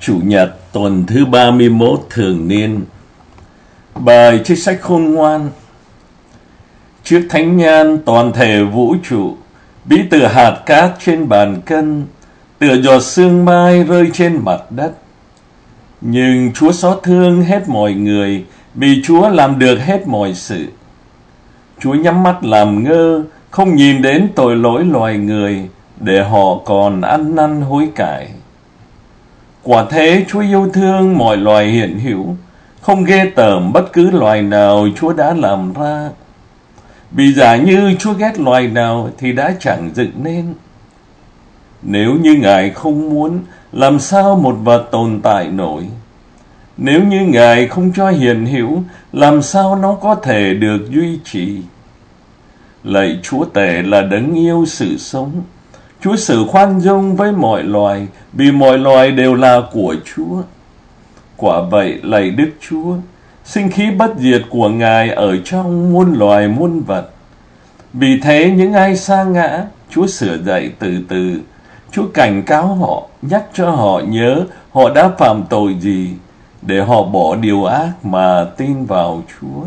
Chủ nhật tuần thứ 31 thường niên. Bài trích sách khôn ngoan. Trước thánh nhan toàn thể vũ trụ, ví từ hạt cát trên bàn cân, tựa giọt sương mai rơi trên mặt đất. Nhưng Chúa xót thương hết mọi người, vì Chúa làm được hết mọi sự. Chúa nhắm mắt làm ngơ, không nhìn đến tội lỗi loài người, để họ còn ăn năn hối cải. Quả thế Chúa yêu thương mọi loài hiện hữu, không ghê tởm bất cứ loài nào Chúa đã làm ra. Vì giả như Chúa ghét loài nào thì đã chẳng dựng nên. Nếu như Ngài không muốn, làm sao một vật tồn tại nổi? Nếu như Ngài không cho hiện hữu, làm sao nó có thể được duy trì? Lạy Chúa Tể là đấng yêu sự sống. Chúa xử khoan dung với mọi loài, vì mọi loài đều là của Chúa. Quả vậy, lạy Đức Chúa, sinh khí bất diệt của Ngài ở trong muôn loài muôn vật. Vì thế những ai sa ngã, Chúa sửa dậy từ từ. Chúa cảnh cáo họ, nhắc cho họ nhớ họ đã phạm tội gì, để họ bỏ điều ác mà tin vào Chúa.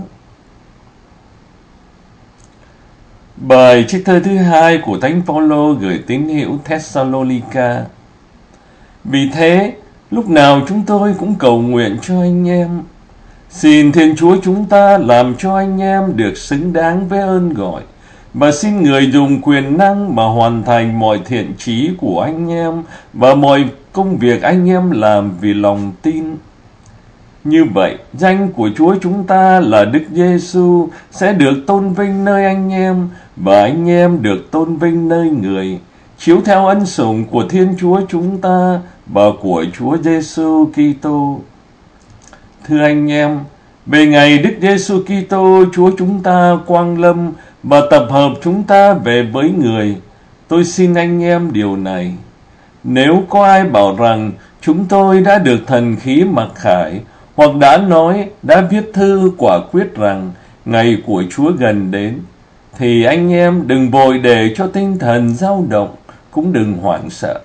Bài trích thơ thứ 2 của Thánh Phaolô gửi tín hữu Thessalonica. Vì thế, lúc nào chúng tôi cũng cầu nguyện cho anh em. Xin Thiên Chúa chúng ta làm cho anh em được xứng đáng với ơn gọi, và xin Người dùng quyền năng mà hoàn thành mọi thiện chí của anh em và mọi công việc anh em làm vì lòng tin. Như vậy, danh của Chúa chúng ta là Đức Giêsu sẽ được tôn vinh nơi anh em, và anh em được tôn vinh nơi người, chiếu theo ân sủng của Thiên Chúa chúng ta và của Chúa Giêsu Kitô. Thưa anh em, về ngày Đức Giêsu Kitô Chúa chúng ta quang lâm và tập hợp chúng ta về với người, tôi xin anh em điều này: nếu có ai bảo rằng chúng tôi đã được thần khí mặc khải, hoặc đã nói, đã viết thư quả quyết rằng ngày của Chúa gần đến, thì anh em đừng vội để cho tinh thần dao động, cũng đừng hoảng sợ.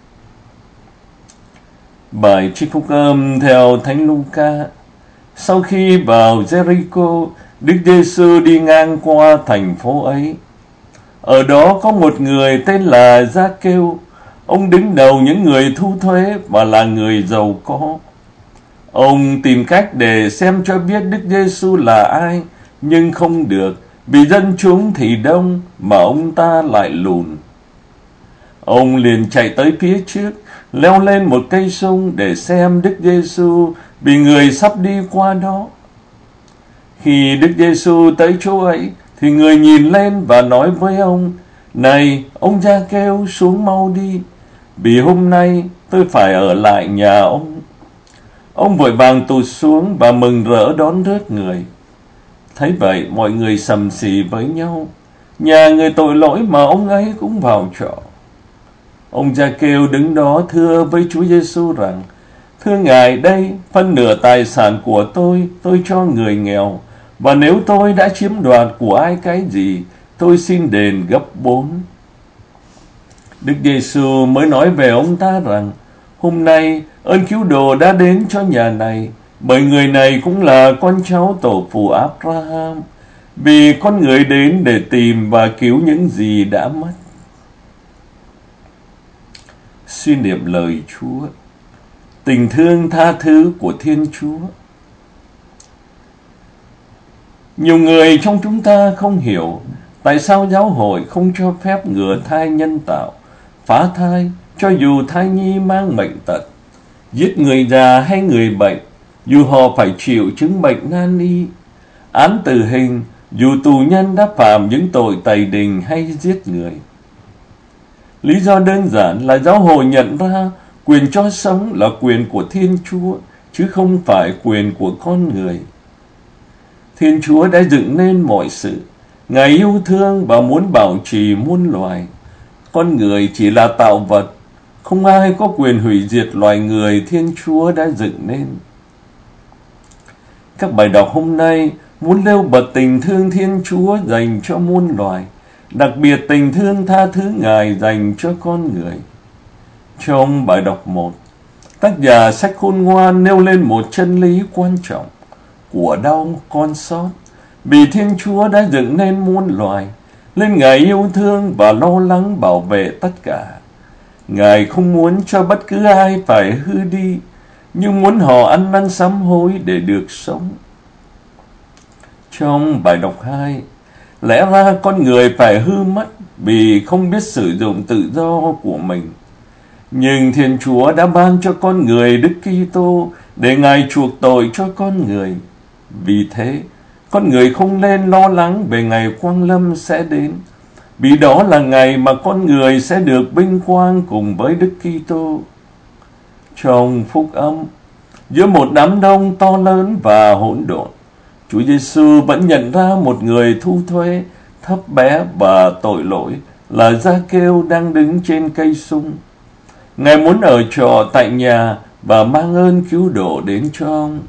Bài trích phúc âm theo Thánh Luca. Sau khi vào Jericho, Đức Giêsu đi ngang qua thành phố ấy. Ở đó có một người tên là Gia-kêu. Ông đứng đầu những người thu thuế và là người giàu có. Ông tìm cách để xem cho biết Đức Giêsu là ai, nhưng không được, vì dân chúng thì đông mà ông ta lại lùn. Ông liền chạy tới phía trước, leo lên một cây sung để xem Đức Giêsu, vì người sắp đi qua đó. Khi Đức Giêsu tới chỗ ấy, thì người nhìn lên và nói với ông: Này, ông Gia-kêu, xuống mau đi, vì hôm nay tôi phải ở lại nhà ông. Ông vội vàng tụt xuống và mừng rỡ đón rước người. Thấy vậy, mọi người sầm xì với nhau: nhà người tội lỗi mà ông ấy cũng vào trọ. Ông Gia-kêu đứng đó thưa với Chúa Giêsu rằng: Thưa Ngài, đây, phân nửa tài sản của tôi cho người nghèo, và nếu tôi đã chiếm đoạt của ai cái gì, tôi xin đền gấp 4. Đức Giêsu mới nói về ông ta rằng: Hôm nay ơn cứu độ đã đến cho nhà này, bởi người này cũng là con cháu tổ phụ Abraham, vì con người đến để tìm và cứu những gì đã mất. Suy niệm lời Chúa. Tình thương tha thứ của Thiên Chúa. Nhiều người trong chúng ta không hiểu tại sao giáo hội không cho phép ngừa thai nhân tạo, phá thai cho dù thai nhi mang bệnh tật, giết người già hay người bệnh dù họ phải chịu chứng bệnh nan y, án tử hình dù tù nhân đã phạm những tội tày đình hay giết người. Lý do đơn giản là giáo hội nhận ra quyền cho sống là quyền của Thiên Chúa, chứ không phải quyền của con người. Thiên Chúa đã dựng nên mọi sự. Ngài yêu thương và muốn bảo trì muôn loài. Con người chỉ là tạo vật. Không ai có quyền hủy diệt loài người Thiên Chúa đã dựng nên. Các bài đọc hôm nay muốn nêu bật tình thương Thiên Chúa dành cho muôn loài, đặc biệt tình thương tha thứ Ngài dành cho con người. Trong bài đọc 1, Tác giả sách Khôn Ngoan nêu lên một chân lý quan trọng: của đau con sót, vì Thiên Chúa đã dựng nên muôn loài, nên Ngài yêu thương và lo lắng bảo vệ tất cả. Ngài không muốn cho bất cứ ai phải hư đi, nhưng muốn họ ăn năn sám hối để được sống. Trong bài đọc 2, lẽ ra con người phải hư mất vì không biết sử dụng tự do của mình. Nhưng Thiên Chúa đã ban cho con người Đức Kitô để Ngài chuộc tội cho con người. Vì thế, con người không nên lo lắng về ngày quang lâm sẽ đến, vì đó là ngày mà con người sẽ được vinh quang cùng với Đức Kitô. Trong phúc âm, giữa một đám đông to lớn và hỗn độn, Chúa Giêsu vẫn nhận ra một người thu thuế, thấp bé và tội lỗi là Gia-kêu đang đứng trên cây sung. Ngài muốn ở trọ tại nhà và mang ơn cứu độ đến cho ông.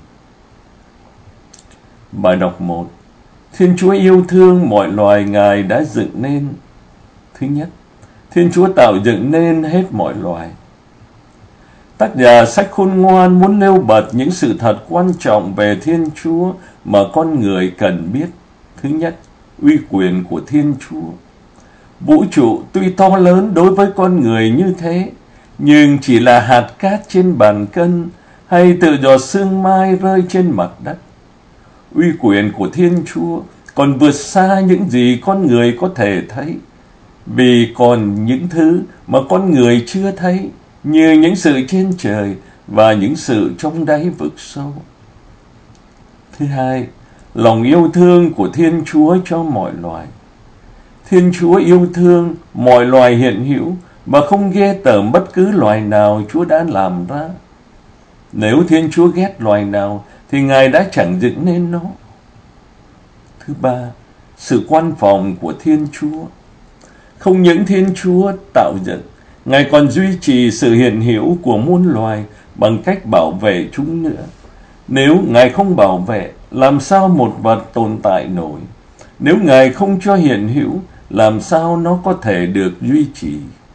Bài đọc 1. Thiên Chúa yêu thương mọi loài Ngài đã dựng nên. Thứ nhất, Thiên Chúa tạo dựng nên hết mọi loài. Tác giả sách Khôn Ngoan muốn nêu bật những sự thật quan trọng về Thiên Chúa mà con người cần biết. Thứ nhất, uy quyền của Thiên Chúa. Vũ trụ tuy to lớn đối với con người như thế, nhưng chỉ là hạt cát trên bàn cân hay tự giọt sương mai rơi trên mặt đất. Uy quyền của Thiên Chúa còn vượt xa những gì con người có thể thấy, vì còn những thứ mà con người chưa thấy, như những sự trên trời và những sự trong đáy vực sâu. Thứ hai, lòng yêu thương của Thiên Chúa cho mọi loài. Thiên Chúa yêu thương mọi loài hiện hữu và không ghê tởm bất cứ loài nào Chúa đã làm ra. Nếu Thiên Chúa ghét loài nào thì Ngài đã chẳng dựng nên nó. Thứ ba, sự quan phòng của Thiên Chúa. Không những Thiên Chúa tạo dựng, Ngài còn duy trì sự hiện hữu của muôn loài bằng cách bảo vệ chúng nữa. Nếu Ngài không bảo vệ, làm sao một vật tồn tại nổi? Nếu Ngài không cho hiện hữu, làm sao nó có thể được duy trì?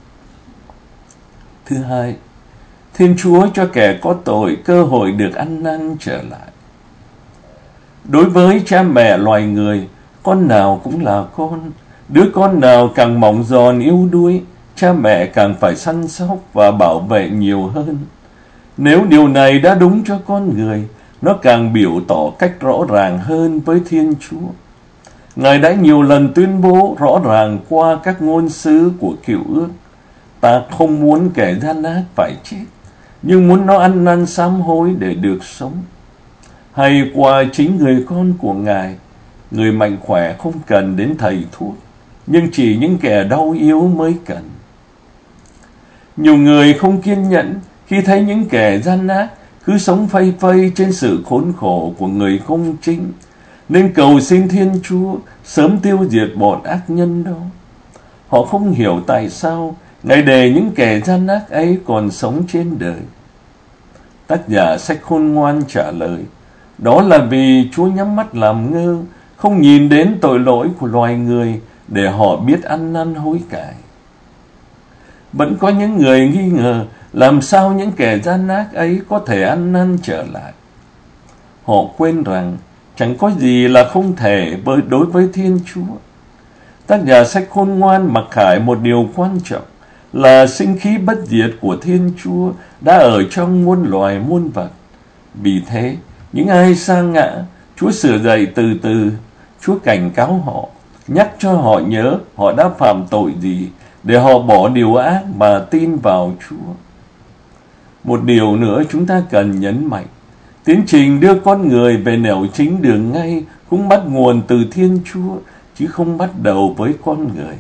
Thứ hai, Thiên Chúa cho kẻ có tội cơ hội được ăn năn trở lại. Đối với cha mẹ loài người, con nào cũng là con. Đứa con nào càng mỏng giòn yếu đuối, cha mẹ càng phải săn sóc và bảo vệ nhiều hơn. Nếu điều này đã đúng cho con người, nó càng biểu tỏ cách rõ ràng hơn với Thiên Chúa. Ngài đã nhiều lần tuyên bố rõ ràng qua các ngôn sứ của Cựu Ước: ta không muốn kẻ gian ác phải chết, nhưng muốn nó ăn năn sám hối để được sống. Hay qua chính người con của Ngài, người mạnh khỏe không cần đến thầy thuốc, nhưng chỉ những kẻ đau yếu mới cần. Nhiều người không kiên nhẫn khi thấy những kẻ gian ác cứ sống phây phây trên sự khốn khổ của người công chính, nên cầu xin Thiên Chúa sớm tiêu diệt bọn ác nhân đó. Họ không hiểu tại sao Ngài để những kẻ gian ác ấy còn sống trên đời. Tác giả sách Khôn Ngoan trả lời, đó là vì Chúa nhắm mắt làm ngơ, không nhìn đến tội lỗi của loài người để họ biết ăn năn hối cải. Vẫn có những người nghi ngờ làm sao những kẻ gian ác ấy có thể ăn năn trở lại. Họ quên rằng chẳng có gì là không thể đối với Thiên Chúa. Tác giả sách Khôn Ngoan mặc khải một điều quan trọng là sinh khí bất diệt của Thiên Chúa đã ở trong muôn loài muôn vật. Vì thế, những ai sa ngã, Chúa sửa dậy từ từ. Chúa cảnh cáo họ, nhắc cho họ nhớ họ đã phạm tội gì, để họ bỏ điều ác mà tin vào Chúa. Một điều nữa chúng ta cần nhấn mạnh: tiến trình đưa con người về nẻo chính đường ngay cũng bắt nguồn từ Thiên Chúa, chứ không bắt đầu với con người.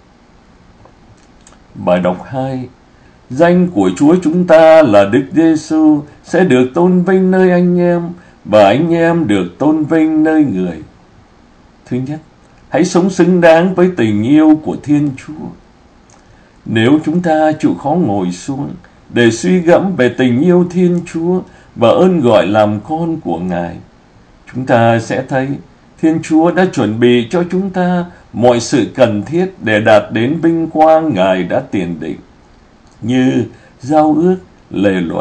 Bài đọc 2. Danh của Chúa chúng ta là Đức Giêsu sẽ được tôn vinh nơi anh em, và anh em được tôn vinh nơi người. Thứ nhất, hãy sống xứng đáng với tình yêu của Thiên Chúa. Nếu chúng ta chịu khó ngồi xuống để suy gẫm về tình yêu Thiên Chúa và ơn gọi làm con của Ngài, chúng ta sẽ thấy Thiên Chúa đã chuẩn bị cho chúng ta mọi sự cần thiết để đạt đến vinh quang Ngài đã tiền định, như giao ước, lề luật,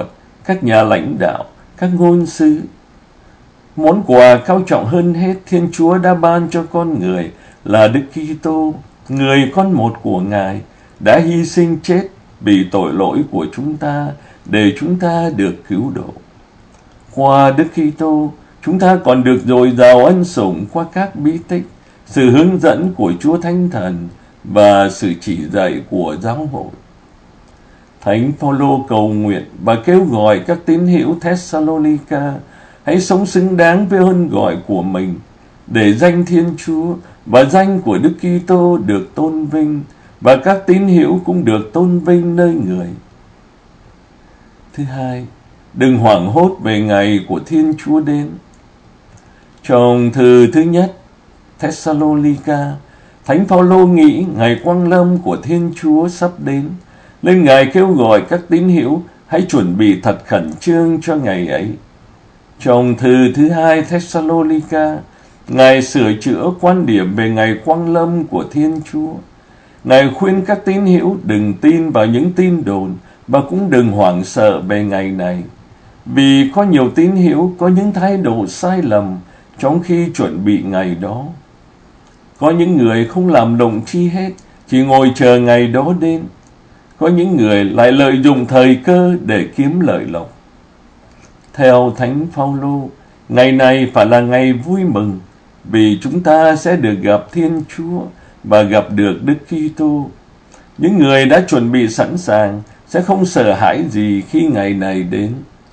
các nhà lãnh đạo, các ngôn sứ. Món quà cao trọng hơn hết Thiên Chúa đã ban cho con người là Đức Kitô, người con một của Ngài, đã hy sinh chết vì tội lỗi của chúng ta để chúng ta được cứu độ. Qua Đức Kitô, chúng ta còn được dồi dào ân sủng qua các bí tích, sự hướng dẫn của Chúa Thánh Thần và sự chỉ dạy của giáo hội. Thánh Phaolô cầu nguyện và kêu gọi các tín hữu Thessalonica hãy sống xứng đáng với ơn gọi của mình, để danh Thiên Chúa và danh của Đức Kitô được tôn vinh, và các tín hữu cũng được tôn vinh nơi người. Thứ hai, đừng hoảng hốt về ngày của Thiên Chúa đến. Trong thư thứ nhất Thessalonica, Thánh Phaolô nghĩ ngày quang lâm của Thiên Chúa sắp đến, nên Ngài kêu gọi các tín hữu hãy chuẩn bị thật khẩn trương cho ngày ấy. Trong thư thứ hai Thessalonica, Ngài sửa chữa quan điểm về ngày quang lâm của Thiên Chúa. Ngài khuyên các tín hữu đừng tin vào những tin đồn và cũng đừng hoảng sợ về ngày này, vì có nhiều tín hữu có những thái độ sai lầm trong khi chuẩn bị ngày đó. Có những người không làm động chi hết, chỉ ngồi chờ ngày đó đến. Có những người lại lợi dụng thời cơ để kiếm lợi lộc. Theo Thánh Phaolô, ngày này phải là ngày vui mừng, vì chúng ta sẽ được gặp Thiên Chúa và gặp được Đức Kitô. Những người đã chuẩn bị sẵn sàng sẽ không sợ hãi gì khi ngày này đến.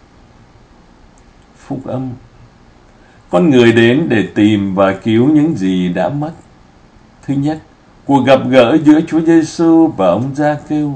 Phúc âm. Con người đến để tìm và cứu những gì đã mất. Thứ nhất, cuộc gặp gỡ giữa Chúa Giêsu và ông Gia-kêu.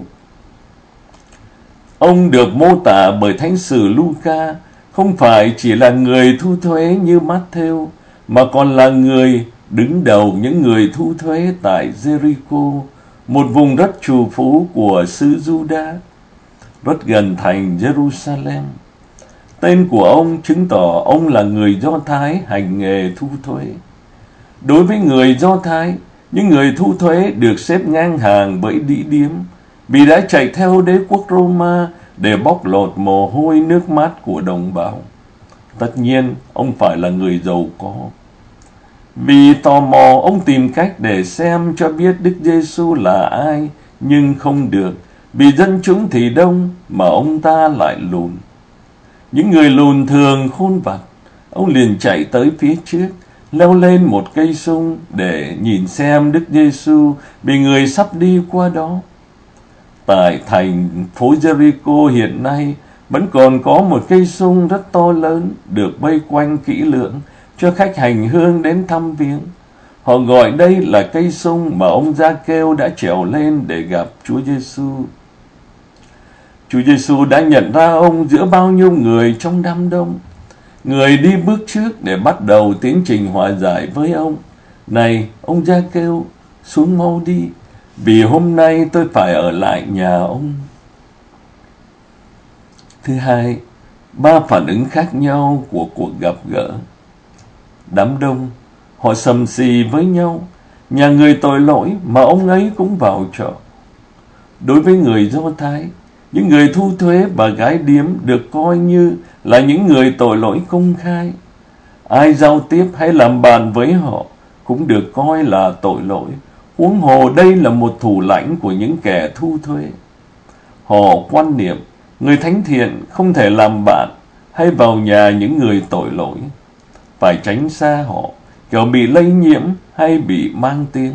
Ông được mô tả bởi Thánh sử Luca không phải chỉ là người thu thuế như Mát-thêu, mà còn là người đứng đầu những người thu thuế tại Jericho, một vùng đất trù phú của xứ Juda, rất gần thành Jerusalem. Tên của ông chứng tỏ ông là người Do Thái hành nghề thu thuế. Đối với người Do Thái, những người thu thuế được xếp ngang hàng với đĩ điếm, vì đã chạy theo đế quốc Roma để bóc lột mồ hôi nước mắt của đồng bào. Tất nhiên, ông phải là người giàu có. Vì tò mò, ông tìm cách để xem cho biết Đức Giêsu là ai, nhưng không được, vì dân chúng thì đông mà ông ta lại lùn. Những người lùn thường khôn vặt, ông liền chạy tới phía trước, leo lên một cây sung để nhìn xem Đức Giêsu, vì người sắp đi qua đó. Tại thành phố Jericho hiện nay vẫn còn có một cây sung rất to lớn được vây quanh kỹ lưỡng cho khách hành hương đến thăm viếng. Họ gọi đây là cây sung mà ông Gia-kêu đã trèo lên để gặp Chúa Giêsu. Chúa Giêsu đã nhận ra ông giữa bao nhiêu người trong đám đông. Người đi bước trước để bắt đầu tiến trình hòa giải với ông. Này, ông Gia-kêu, xuống mau đi, vì hôm nay tôi phải ở lại nhà ông. Thứ hai, 3 phản ứng khác nhau của cuộc gặp gỡ. Đám đông, họ sầm xì với nhau, nhà người tội lỗi mà ông ấy cũng vào trọ. Đối với người Do Thái, những người thu thuế và gái điếm được coi như là những người tội lỗi công khai. Ai giao tiếp hay làm bạn với họ cũng được coi là tội lỗi. Huống hồ đây là một thủ lãnh của những kẻ thu thuế. Họ quan niệm người thánh thiện không thể làm bạn hay vào nhà những người tội lỗi, phải tránh xa họ, kẻo bị lây nhiễm hay bị mang tiếng.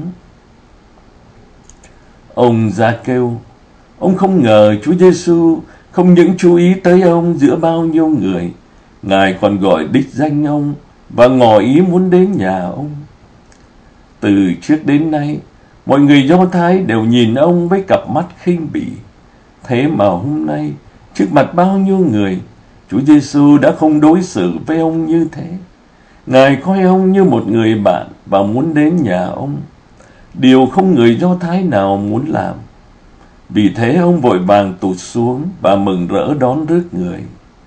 Ông Gia-kêu, ông không ngờ Chúa Giêsu không những chú ý tới ông giữa bao nhiêu người, Ngài còn gọi đích danh ông và ngỏ ý muốn đến nhà ông. Từ trước đến nay, mọi người Do Thái đều nhìn ông với cặp mắt khinh bỉ. Thế mà hôm nay, trước mặt bao nhiêu người, Chúa Giêsu đã không đối xử với ông như thế. Ngài coi ông như một người bạn và muốn đến nhà ông, điều không người Do Thái nào muốn làm. Vì thế ông vội vàng tụt xuống và mừng rỡ đón rước người.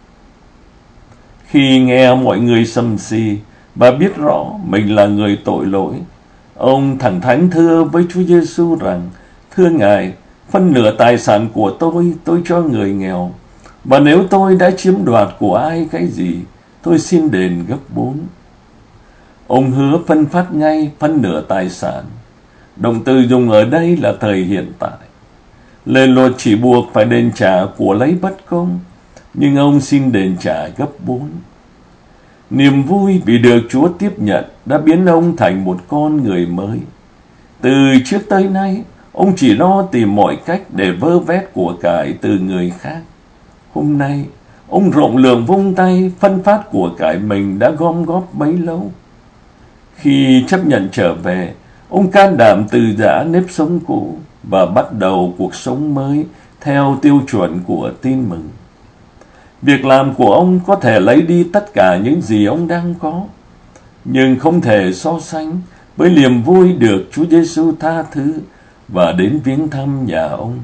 Khi nghe mọi người sầm xì và biết rõ mình là người tội lỗi, ông thẳng thắn thưa với Chúa Giêsu rằng: Thưa Ngài, phân nửa tài sản của tôi cho người nghèo. Và nếu tôi đã chiếm đoạt của ai cái gì, tôi xin đền gấp 4. Ông hứa phân phát ngay phân nửa tài sản. Động từ dùng ở đây là thời hiện tại. Lời luật chỉ buộc phải đền trả của lấy bất công, nhưng ông xin đền trả gấp 4. Niềm vui vì được Chúa tiếp nhận đã biến ông thành một con người mới. Từ trước tới nay, ông chỉ lo tìm mọi cách để vơ vét của cải từ người khác. Hôm nay, ông rộng lượng vung tay phân phát của cải mình đã gom góp bấy lâu. Khi chấp nhận trở về, ông can đảm từ giã nếp sống cũ và bắt đầu cuộc sống mới theo tiêu chuẩn của tin mừng. Việc làm của ông có thể lấy đi tất cả những gì ông đang có, nhưng không thể so sánh với niềm vui được Chúa Giêsu tha thứ và đến viếng thăm nhà ông.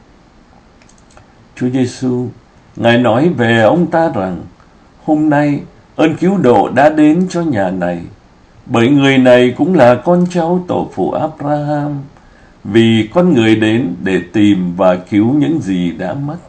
Chúa Giêsu, Ngài nói về ông ta rằng, hôm nay ơn cứu độ đã đến cho nhà này, bởi người này cũng là con cháu tổ phụ Abraham, vì con người đến để tìm và cứu những gì đã mất.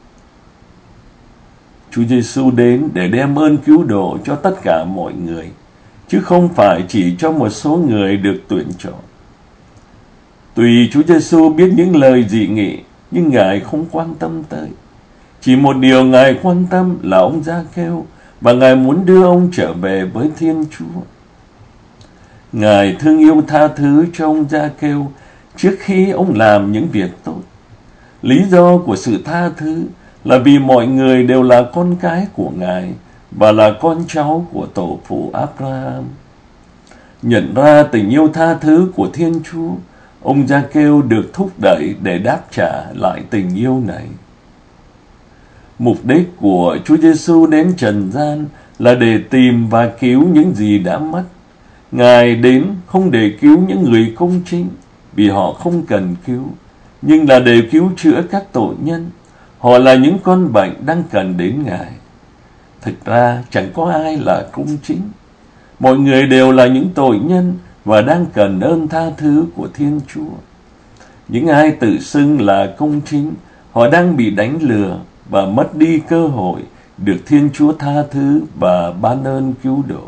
Chúa Giêsu đến để đem ơn cứu độ cho tất cả mọi người, chứ không phải chỉ cho một số người được tuyển chọn. Tuy Chúa Giêsu biết những lời dị nghị, nhưng Ngài không quan tâm tới. Chỉ một điều Ngài quan tâm là ông Gia-kêu, và Ngài muốn đưa ông trở về với Thiên Chúa. Ngài thương yêu tha thứ cho ông Gia-kêu trước khi ông làm những việc tốt. Lý do của sự tha thứ là vì mọi người đều là con cái của Ngài và là con cháu của tổ phụ Abraham. Nhận ra tình yêu tha thứ của Thiên Chúa, ông Gia-kêu được thúc đẩy để đáp trả lại tình yêu này. Mục đích của Chúa Giêsu đến trần gian là để tìm và cứu những gì đã mất. Ngài đến không để cứu những người công chính, vì họ không cần cứu, nhưng là để cứu chữa các tội nhân. Họ là những con bệnh đang cần đến Ngài. Thực ra chẳng có ai là công chính. Mọi người đều là những tội nhân và đang cần ơn tha thứ của Thiên Chúa. Những ai tự xưng là công chính, họ đang bị đánh lừa và mất đi cơ hội được Thiên Chúa tha thứ và ban ơn cứu độ.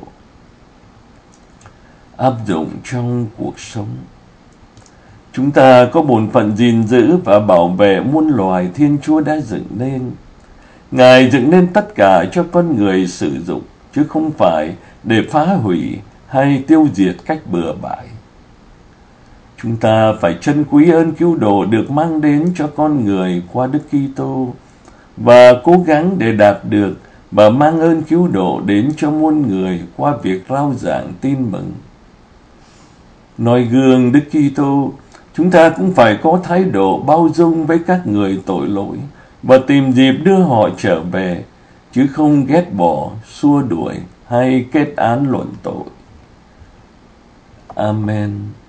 Áp dụng trong cuộc sống. Chúng ta có bổn phận gìn giữ và bảo vệ muôn loài Thiên Chúa đã dựng nên. Ngài dựng nên tất cả cho con người sử dụng, chứ không phải để phá hủy hay tiêu diệt cách bừa bãi. Chúng ta phải trân quý ơn cứu độ được mang đến cho con người qua Đức Kitô và cố gắng để đạt được và mang ơn cứu độ đến cho muôn người qua việc rao giảng tin mừng. Noi gương Đức Kitô, chúng ta cũng phải có thái độ bao dung với các người tội lỗi và tìm dịp đưa họ trở về, chứ không ghét bỏ, xua đuổi hay kết án luận tội. Amen.